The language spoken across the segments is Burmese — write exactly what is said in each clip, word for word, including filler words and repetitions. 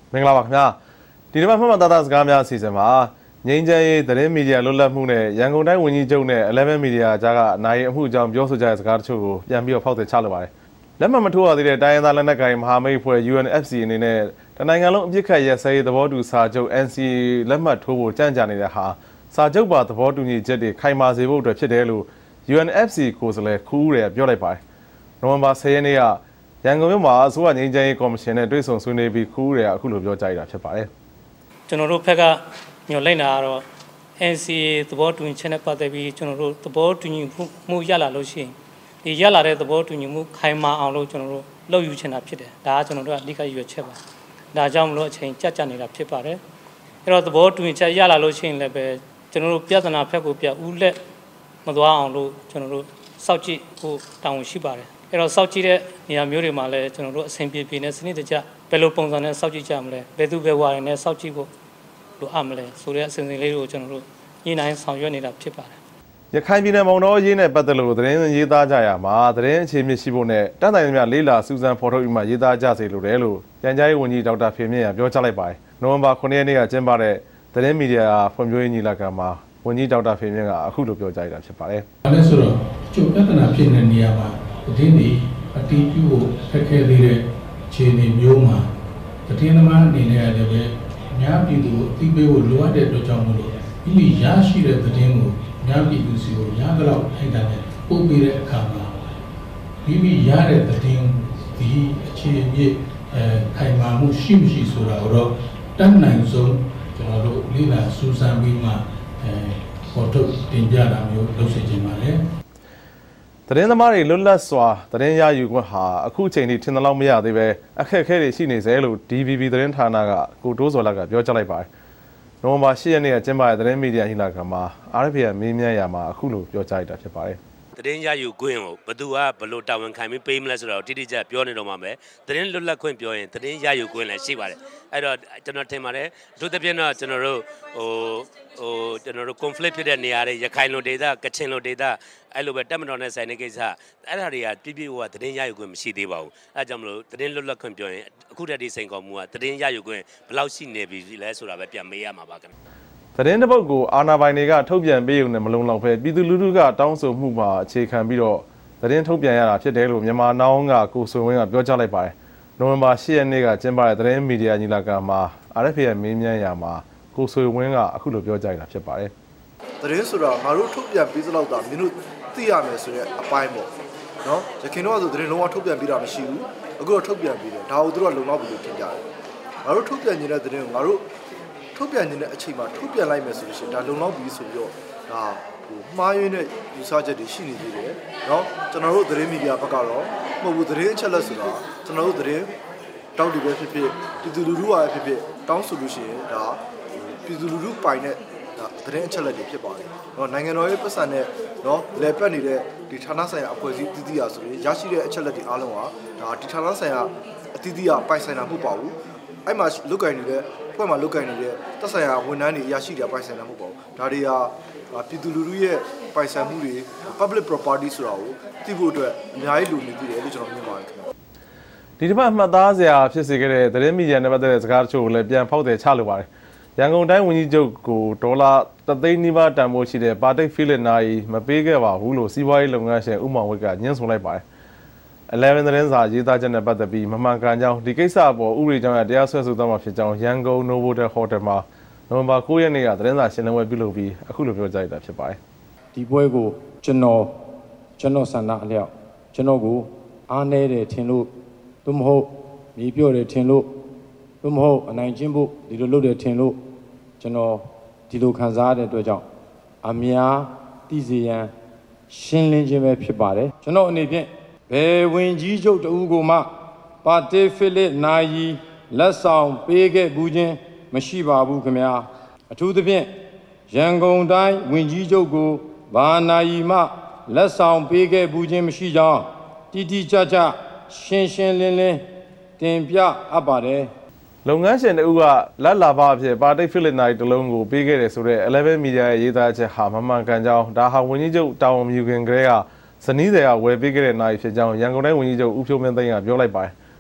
မင်္ဂလာပါခင်ဗျာဒီနေ့မှမှတ်မှတ်သားသားစကားများအစီအစဉ်မှာငြိမ်းချမ်းရေးသတင်းမီဒီယာလွတ်လပ်မှုနဲ့ရန်ကုန်တိုင်းဝန်ကြီးချုပ်နဲ့ eleven မီဒီယာကြားကအနိုင်အမှုအကြောင်းပြောဆိုကြတဲ့စကားတချို့ကိုပြန်ပြီးတော့ဖောက်သည်ချလိုပါတယ်လက်မှတ်မထိုးရသေးတဲ့တိုင်းရင်းသားလက်နက်ကိုင်မဟာမိတ်အဖွဲ့ U N F C အနေနဲ့တနိုင်ငံလုံးအပြစ်ခတ်ရဲစဲရေးသဘောတူစာချုပ် N C A လက်မှတ်ထိုးဖို့ကြံ့ကြာနေတဲ့ဟာစာချုပ်ပါသဘောတူညီချက်တွေခိုင်မာစေဖို့အတွက်ဖြစ်တယ်လို့ U N F C ကိုယ်စားလှယ်ခူးဦးရပြောလိုက်ပါတယ်နိုဝင်ဘာtenရက်နေ့ကရန်ကုန်မြို့မှာအစိုးရငြိမ်းချမ်းရေးကော်မရှင်နဲ့တွေ့ဆုံဆွေးနွေးပြီးခူးဦးရအခုလိုပြောကြားရတာဖြစ်ပါတယ်ကျွန်တော်တို့ဖက်ကညှို့လိုက်တာကတော့ N C A သဘောတူညီချက်နဲ့ပတ်သက်ပြီးကျွန်တော်တို့သဘောတူညီမှုရလာလို့ရှိရင်ဒီရလာတဲ့သဘောတူညီမှုခိုင်မာအောင်လို့ကျွန်တော်တို့လုပ်ယူချင်တာဖြစ်တယ်ဒါကကျွန်တော်တို့အဓိကရွေးချက်ပါဒါကြောင့်မလို့အချိန်ကြက်ကြနေတာဖြစ်ပါတယ်အဲ့တော့သဘောတူညီချက်ရလာလို့ရှိရင်လည်းပဲကျွန်တော်တို့ပြဿနာဖက်ကိုပြဦးလက်မသွားအောင်လို့ကျွန်တော်တို့စောင့်ကြည့်ဖို့တောင်းဝန်ရှိပါတယ်အဲ့တော့စောင့်ကြည့်တဲ့နေရာမျိုးတွေမှာလည်းကျွန်တော်တို့အဆင်ပြေပြေနဲ့စနစ်တကျဘယ်လိုပုံစံနဲ့စောင့်ကြည့်ကြမလဲဘယ်သူဘယ်ဝါတွေနဲ့စောင့်ကြည့်ဖို့လိုအပ်မလဲဆိုတဲ့အစဉ်အစဉ်လေးတွေကိုကျွန်တော်တို့ညှိနှိုင်းဆောင်ရွက်နေတာဖြစ်ပါတယ်ရခိုင်ပြည်နယ်မောင်တော်ရေးနဲ့ပတ်သက်လို့သတင်းရေးသားကြရမှာသတင်းအခြေမြစ်ရှိဖို့နဲ့တန်တိုင်များလေးလာစူဇန်ဖော်ထုတ်ပြီးမှရေးသားကြစေလိုတယ်လို့ပြန်ကြားရေးဝန်ကြီးဒေါက်တာဖေမြင့်ကပြောကြားလိုက်ပါတယ်နိုဝင်ဘာtenရက်နေ့ကကျင်းပတဲ့သတင်းမီဒီယာဖွံ့ဖြိုးရေးညီလာခံမှာဝန်ကြီးဒေါက်တာဖေမြင့်ကအခုလိုပြောကြားရတာဖြစ်ပါတယ်။ဒါလည်းဆိုတော့ကျုပ်ပြဿနာဖြစ်နေတဲ့နေရာမှာသတင်းတွေအတီးပြုဖို့ခက်ခဲသေးတဲ့အခြေအနေမျိုးမှာသတင်းသမားအနေနဲ့လည်းပဲအများပြည်သူအသိပေးဖို့လိုအပ်တဲ့အတွက်ကြောင့်မို့လို့ဒီရရှိတဲ့သတင်းကိုအများပြည်သူစီကိုရကြတော့ထိုက်တာနဲ့ပို့ပေးတဲ့အခါမှာမိမိရတဲ့သတင်းဒီအခြေအနေအဲခိုင်မာမှုရှိမရှိဆိုတာတော့တတ်နိုင်ဆုံးကျွန်တော်တို့လေ့လာစူးစမ်းပြီးမှအဲပေါ်ထုတ်တင်ပြတာမျိုးလုပ်စေချင်ပါတယ်သတင်းသမားတွေလွတ်လပ်စွာသတင်းရယူခွင့်ဟာအခုချိန်ထိထင်သလောက်မရသေးပဲအခက်အခဲတွေရှိနေစေလို့ D V B သတင်းဌာနကကိုတိုးစော်လကပြောကြားလိုက်ပါတယ်။နိုဝင်ဘာtenရက်နေ့ကကျင်းပတဲ့သတင်းမီဒီယာညီလာခံမှာ R F A မေးမြန်းရာမှာအခုလိုပြောကြားလိုက်တာဖြစ်ပါတယ်။သတင်းရယူခွင့်ကိုဘယ်သူကဘလို့တာဝန်ခံပြီးပေးမလဲဆိုတော့တိတိကျပြောနေတော့မှာပဲသတင်းလွတ်လပ်ခွင့်ပြောရင်သတင်းရယူခွင့်လည်းရှိပါတယ်။အဲ့တော့ကျွန်တော်ထင်ပါတယ်ဒုသဖြင့်တော့ကျွန်တော်တို့ဟိုဟိုကျွန်တော်တို့ conflict ဖြစ်တဲ့နေရာတွေရခိုင်လိုဒေသကချင်လိုဒေသအဲ့လိုပဲတက်မတော်နဲ့ဆိုင်တဲ့ကိစ္စအဲ့ဒါတွေကပြည့်ပြည့်ဝဝသတင်းရယူခွင့်မရှိသေးပါဘူးအဲ့ကြောင့်မလို့သတင်းလွတ်လပ်ခွင့်ပြောရင်အခုတည်းဒီစိန်ခေါ်မှုကသတင်းရယူခွင့်ဘယ်လောက်ရှိနေပြီလဲဆိုတာပဲပြန်မေးရမှာပါခင်ဗျသတင်းတစ်ပုဒ်ကိုအာဏာပိုင်တွေကထုတ်ပြန်ပေးရုံနဲ့မလုံလောက်ပဲပြည်သူလူထုကတောင်းဆိုမှုမှာအခြေခံပြီးတော့သတင်းထုတ်ပြန်ရတာဖြစ်တယ်လို့မြန်မာနောင်ကကိုဆွေဝင်းကပြောကြားလိုက်ပါတယ်နိုဝင်ဘာtenရက်နေ့ကကျင်းပတဲ့သတင်းမီဒီယာညီလာခံမှာ R F A ရဲ့မေးမြန်းရာမှာကိုဆွေဝင်းကအခုလိုပြောကြားတာဖြစ်ပါတယ်သတင်းဆိုတာငါတို့ထုတ်ပြန်ပြီးသလောက်သာမင်းတို့သိရမယ်ဆိုတဲ့အပိုင်းပေါ့နော်ရခင်တော့ဆိုသတင်းလုံးဝထုတ်ပြန်ပြီးတာမရှိဘူးအခုတော့ထုတ်ပြန်ပြီးတယ်ဒါကိုသူတို့ကလုံလောက်ပြီလို့ထင်ကြတယ်ငါတို့ထုတ်ပြန်နေတဲ့သတင်းကိုငါတို့ထုတ်ပြန်နေတဲ့အချိန်မှာထုတ်ပြန်လိုက်မယ်ဆိုလို့ရှိရင်ဒါလုံလောက်ပြီဆိုပြီးတော့ဒါဟိုမှားယွင်းတဲ့ယူဆချက်တွေရှိနေသေးတယ်နော်ကျွန်တော်တို့သတင်းမီဒီယာဘက်ကတော့မဟုတ်ဘူးသတင်းအချက်လက်ဆိုတာကျွန်တော်တို့သတင်းတောက်တူပဲဖြစ်ဖြစ်ပြည်သူလူထုအားဖြစ်ဖြစ်တောင်းဆိုလို့ရှိရင်ဒါပြည်သူလူထုပိုင်တဲ့သတင်းအချက်လက်တွေဖြစ်ပါတယ်။နော်နိုင်ငံတော်ရဲ့ပတ်စံနဲ့နော်လဲပတ်နေတဲ့ဒီဌာနဆိုင်ရာအဖွဲ့အစည်းတည်တည်ရဆိုရင်ရရှိတဲ့အချက်လက်တွေအားလုံးဟာဒါဒီဌာနဆိုင်ရာအတည်တည်ရပိုင်ဆိုင်တာမဟုတ်ပါဘူး။အဲ့မှာလုတ်ကင်နေတဲ့ဖွဲ့မှာလုတ်ကင်နေတဲ့သက်ဆိုင်ရာဝန်ထမ်းတွေရရှိတဲ့ပိုင်ဆိုင်တာမဟုတ်ပါဘူး။ဒါတွေဟာပြည်သူလူထုရဲ့ပိုင်ဆိုင်မှုတွေ public property ဆိုတာကိုသိဖို့အတွက်အများကြီးလိုနေသေးတယ်လို့ကျွန်တော်မြင်ပါတယ်ခင်ဗျာ။ဒီတစ်ပတ်မှတ်သားစရာဖြစ်စေခဲ့တဲ့သတင်းမီဒီယာနဲ့ပတ်သက်တဲ့စကားတချို့ကိုလည်းပြန်ဖောက်တယ်ချလိုပါတယ်။ရန်ကုန်တိုင်းဝန်ကြီးချုပ်ကိုဒေါ်လာတသိန်းနီးပါးတန်ဖိုးရှိတဲ့ပါတိတ်ဖိလစ်နိုင်မပေးခဲ့ပါဘူးလို့စီးပွားရေးလုပ်ငန်းရှင်ဦးမောင်ဝိတ်ကညှင်းဆိုလိုက်ပါတယ်။ elevenသတင်းစာရေးသားချက်နဲ့ပတ်သက်ပြီးမမှန်ကန်ကြောင်းဒီကိစ္စအပေါ်ဥပဒေကြောင်းရတရားစွဲဆိုသွားမှာဖြစ်ကြောင်းရန်ကုန် Novotel Hotel မှာနိုဝင်ဘာnineရက်နေ့ကသတင်းစာရှင်းလင်းပွဲပြုလုပ်ပြီးအခုလိုပြောကြားလိုက်တာဖြစ်ပါတယ်။ဒီပွဲကိုကျွန်တော်ကျွန်တော်ဆန္ဒအလျောက်ကျွန်တော်ကိုအားနည်းတယ်ထင်လို့သို့မဟုတ်မြေပြော့တယ်ထင်လို့သို့မဟုတ်အနိုင်ကျင့်ဖို့ဒီလိုလုပ်တယ်ထင်လို့ကျွန်တော်ဒီလိုခံစားရတဲ့အတွက်ကြောင့်အများသိစေရန်ရှင်းလင်းခြင်းပဲဖြစ်ပါတယ်ကျွန်တော်အနေဖြင့်ဘယ်ဝင်ကြီးချုပ်တဦးကိုမှပါတေဖိလစ်နာယီလက်ဆောင်ပေးခဲ့ဘူးခြင်းမရှိပါဘူးခင်ဗျာအထူးသဖြင့်ရန်ကုန်တိုင်းဝင်ကြီးချုပ်ကိုဘာနာယီမှလက်ဆောင်ပေးခဲ့ဘူးခြင်းမရှိကြောင်းတိတိကျကျရှင်းရှင်းလင်းလင်းတင်ပြအပ်ပါတယ်လုပ်ငန်းရှင်တို့ကလက်လာပါအဖြစ်ပါတိတ်ဖိလစ်နိုင်တလုံးကိုပေးခဲ့တယ်ဆိုတော့ eleven မီဒီယာရဲ့ရေးသားချက်ဟာမမှန်ကန်ကြောင်းဒါဟာဝန်ကြီးချုပ်တာဝန်ယူခင်ကလေးကဇနီးတွေကဝယ်ပေးခဲ့တဲ့နိုင်ဖြစ်ကြောင်းရန်ကုန်တိုင်းဝန်ကြီးချုပ်ဦးဖြိုးမင်းသိန်းကပြောလိုက်ပါတယ်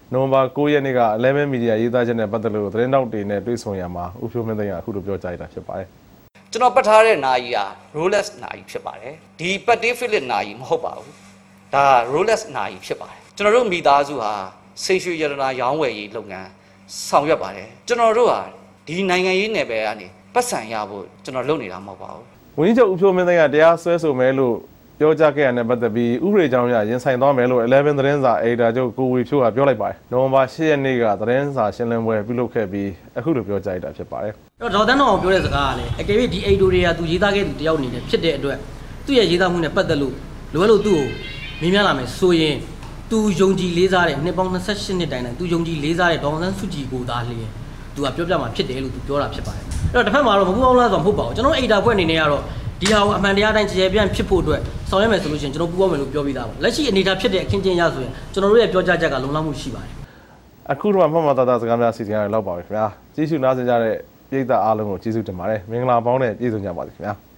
နိုဝင်ဘာ၉ရက်နေ့ကelevenမီဒီယာရေးသားချက်နဲ့ပတ်သက်လို့သတင်းတောက်တွေနဲ့တွေ့ဆုံရမှာဦးဖြိုးမင်းသိန်းကအခုလိုပြောကြားတာဖြစ်ပါတယ်ကျွန်တော်ပတ်ထားတဲ့နာရီက Rolex နာရီဖြစ်ပါတယ်ဒီ Patek Philippe နာရီမဟုတ်ပါဘူးဒါ Rolex နာရီဖြစ်ပါတယ်ကျွန်တော်တို့မိသားစုဟာစိတ်ရွှေရတနာရောင်းဝယ်ရေးလုပ်ငန်းဆောင်ရွက်ပါတယ်ကျွန်တော်တို့ဟာဒီနိုင်ငံရေးနယ်ပယ်ကနေပတ်စံရဖို့ကျွန်တော်လုပ်နေတာမဟုတ်ပါဘူးဝန်ကြီးချုပ်ဦးဖြိုးမင်းသိန်းကတရားစွဲဆိုမယ်လို့ပြောကြားခဲ့ရတဲ့ပတ်သက်ပြီးဥပဒေကြောင်းအရရင်ဆိုင်သွားမယ်လို့elevenသတင်းစာအေဒါချုပ်ကိုဝေဖြိုးကပြောလိုက်ပါတယ်နိုဝင်ဘာ၈ရက်နေ့ကသတင်းစာရှင်းလင်းပွဲပြုလုပ်ခဲ့ပြီးအခုလိုပြောကြားလိုက်တာဖြစ်ပါတယ်အဲ့တော့ဒေါက်တာတော်ပြောတဲ့စကားကလည်းအကယ်၍ဒီအိတ်တိုတွေကသူရေးသားခဲ့သူတယောက်အနေနဲ့ဖြစ်တဲ့အတွက်သူ့ရဲ့ရေးသားမှုနဲ့ပတ်သက်လို့လိုအပ်လို့သူ့ကိုမင်းများလာမယ်ဆိုရင်သူယုံကြည်လေးစားတဲ့နှစ်ပေါင်းtwenty-eightနှစ်တိုင်တိုင်သူယုံကြည်လေးစားတဲ့ဒေါအောင်ဆန်းစုကြည်ကိုသားလျင်သူကပြောပြမှာဖြစ်တယ်လို့သူပြောတာဖြစ်ပါတယ်အဲ့တော့တစ်ဖက်မှာတော့မပူအောင်လားဆိုတော့မဟုတ်ပါဘူးကျွန်တော်အိတ်တာဖွဲ့အနေနဲ့ကတော့ဒီဟာကိုအမှန်တရားတိုင်းကြည်ပြန့်ဖြစ်ဖို့အတွက်ဆောင်ရွက်မယ်ဆိုလို့ရှိရင်ကျွန်တော်ပူအောင်မယ်လို့ပြောပြီးသားပါလက်ရှိအနေထားဖြစ်တဲ့အခင်းကျင်းရဆိုရင်ကျွန်တော်တို့ရဲ့ပြောကြားချက်ကလုံလောက်မှုရှိပါတယ်အခုတော့မှတ်မှတ်သားသားစကားများစီစဉ်ရလောက်ပါပြီခင်ဗျာကျေးဇူးနားဆင်ကြတဲ့ပြည်သက်အားလုံးကိုကျေးဇူးတင်ပါတယ်မင်္ဂလာပေါင်းနဲ့ပြည့်စုံကြပါစေခင်ဗျာ